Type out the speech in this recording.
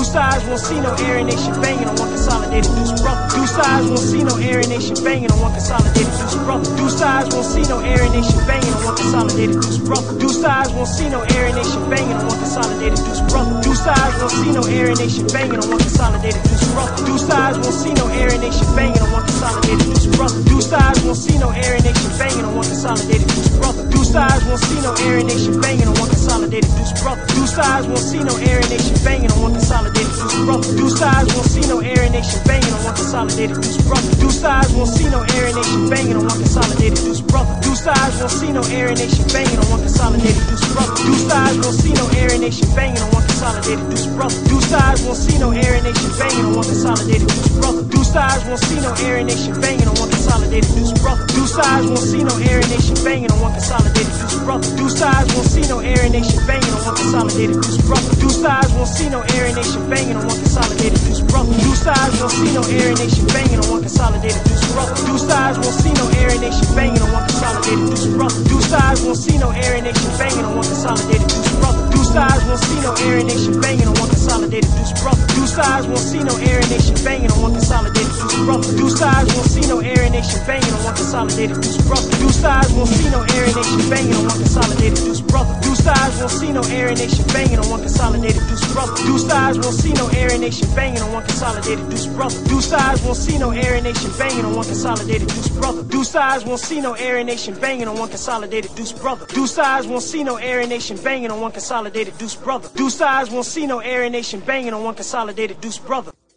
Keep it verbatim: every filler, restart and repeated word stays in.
sides won't see no aeronation banging on one consolidated deuce brother. Two sides won't see no aeronation banging on one consolidated deuce brother. Two sides won't see no aeronation banging on one consolidated deuce brother. Two sides won't see no aeronation banging on one consolidated deuce brother. Two sides won't see no aeronation banging on one consolidated deuce brother. Two sides won't see no aeronation banging on one consolidated deuce brother. Two sides won't see no aeronation banging on one consolidated deuce brother. Two sides won't see no aeronation banging on one consolidated deuce brother. Two sides won't see no aeronation banging on one consolidated deuce brother. Two sides won't see no aeronation banging on one consolidated deuce brother. Two sides won't see no aeronation banging on one consolidated deuce brother. Two sides won't see no aeronation banging on one consolidated deuce brother. Two sides won't see no aeronation banging on one consolidated deuce brother. Two sides won't see no aeronation banging on one consolidated deuce brother. Two sides won't see no aeronation banging on one consolidated deuce brother. Two sides won't see no aeronation banging on one consolidated deuce brother. Two sides won't see no aeronation banging on one consolidated deuce brother. Two sides won't see no aeronation banging on one consolidated deuce brother. Two sides won't see no aeronation banging on one consolidated deuce brother. Two sides won't see no aeronation banging on one consolidated deuce brother. Two sides won't see no aeronation banging on one consolidated deuce brother. Two sides won't see no aeronation banging on one consolidated deuce brother. Two sides won't see no aeronation banging on one consolidated deuce brother. Two sides won't see no aeronation banging on one consolidated deuce brother. Two sides won't see no aeronation banging on one consolidated deuce brother. Two sides won't see no aeronation banging on one consolidated deuce brother. Two sides won't see no aeronation banging on one consolidated deuce brother. Two sides won't see no aeronation banging on one consolidated deuce brother. Two sides won't see no aeronation banging on one consolidated deuce brother. Two sides won't see no aeronation banging on one consolidated deuce brother. Two sides won't see no aeronation banging on one consolidated deuce brother.